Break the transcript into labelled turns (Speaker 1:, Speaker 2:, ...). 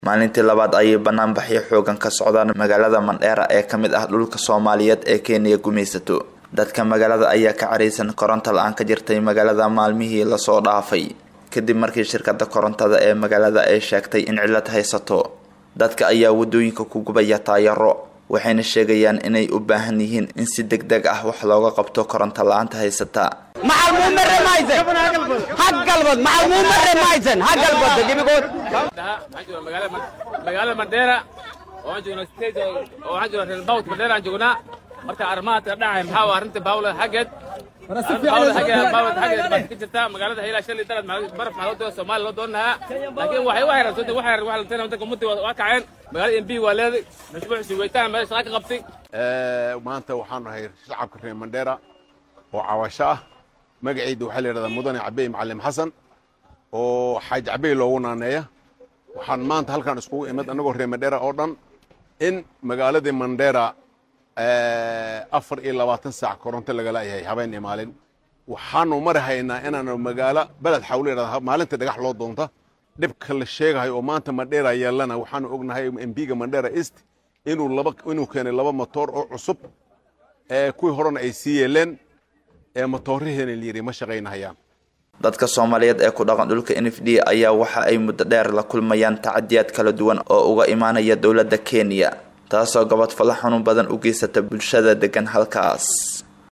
Speaker 1: maalintii labaad ayay banaanbaxyo xoogan ka socdaan magaalada Mandera ee kamid ah dhulka Soomaaliyeed ee Kenya gumaysato. dadka magaalada ayaa ka careysan koronto la'aan ka jirtay magaalada maalmihii la soo dhaafay kadib markii shirkadda korontada ee magaalada ay sheegtay in cilad haysato. dadka ayaa wadooyinka ku gubaya taayaro waxayna sheegayaan inay u baahan yihiin in si degdeg ah wax looga qabto koronto la'aanta haysata.
Speaker 2: magaalada Mandera oo joogna state oo joogna Reelbawt Mandera joogna marka armaadka dhacay maxaa arinta Bawla hagad baa ka jirta magaalada ilaa shalay dalad baraf xaalado Soomaaliya loo doonaa laakiin waxay u hayrato wax la taan dadka muddo waa kaceen magaalada MP waa leeday mashruuc si weytaan ma shaqo ka qabtay
Speaker 3: maanta waxaan ahay shacabka reer Mandera oo caawasho ah magaciidu waxa la yiraahdaa Mudane Cabay Macallim Xasan oo xaaj Cabay loogu naaneeyo waxaan maanta halkan isku imid anagoo reer Mandera oo dhan in magaalada Mandera 24 saac koronto laga leeyahay habeen iyo maalin waxaanu marahaynaa inaanu magaalo balad xawleeda maalinta dhagax loo doonta dibka la sheegay oo maanta Mandera yeelana waxaanu ognahay MP-ga Mandera East inuu keenay laba motor oo cusub kuwii horena ay siiyeen motorreena liiri ma shaqeynayaan.
Speaker 1: dadka Soomaaliyeed ee ku dhaqan dhulka NFD ayaa waxa ay muddo dheer la kulmayaan tacadiyad kala duwan oo uga imaanaya dawladda Kenya taasoo gabadh falaxan badan u geysata bulshada degan halkaas.